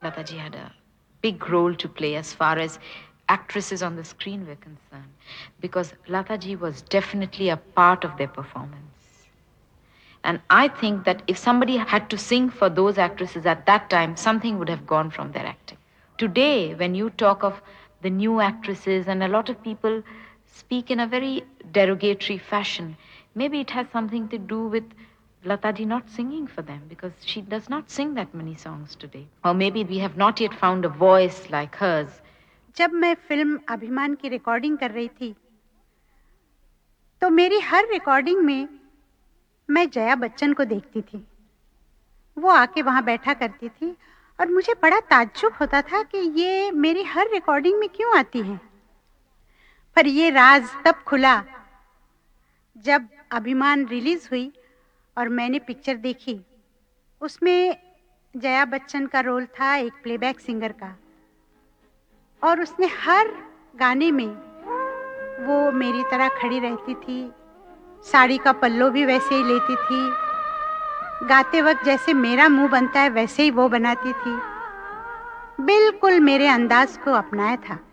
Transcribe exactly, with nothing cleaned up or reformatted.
Lata ji had a big role to play as far as actresses on the screen were concerned, because Lata ji was definitely a part of their performance. And I think that if somebody had to sing for those actresses at that time, something would have gone from their acting. Today, when you talk of the new actresses, and a lot of people speak in a very derogatory fashion, maybe it has something to do with Lata ji not singing for them, because she does not sing that many songs today. Or maybe we have not yet found a voice like hers. जब मैं film अभिमान की recording कर रही थी, तो मेरी हर recording में मैं जया बच्चन को देखती थी। वो आके वहां बैठा करती थी और मुझे बड़ा ताज्जुब होता था कि ये मेरी हर रिकॉर्डिंग में क्यों आती हैं। पर ये राज तब खुला जब अभिमान रिलीज हुई और मैंने पिक्चर देखी। उसमें जया बच्चन का रोल था एक प्लेबैक सिंगर का, और उसने हर गाने में वो मेरी तरह खड़ी रहती थी, साड़ी का पल्लो भी वैसे ही लेती थी, गाते वक्त जैसे मेरा मुंह बनता है वैसे ही वो बनाती थी, बिल्कुल मेरे अंदाज को अपनाया था।